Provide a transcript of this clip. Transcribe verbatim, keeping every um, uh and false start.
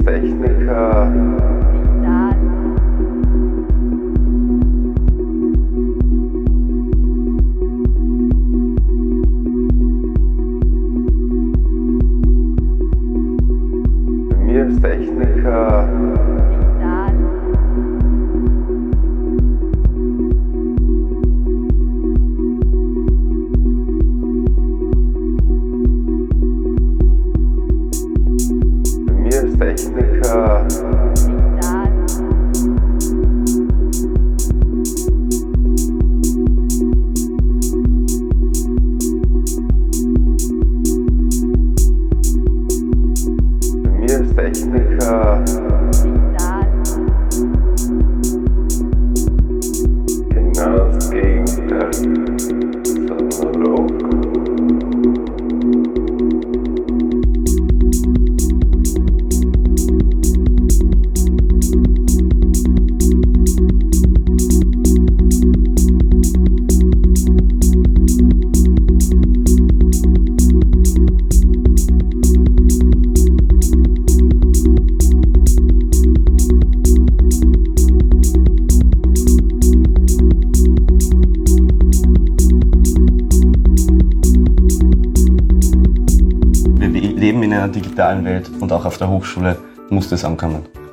Verkehrstechniker, Verkehrstechniker, Verkehrstechniker, Verkehrstechniker, genau das Gegenteil, analog. Wir leben in einer digitalen Welt und auch auf der Hochschule muss das ankommen.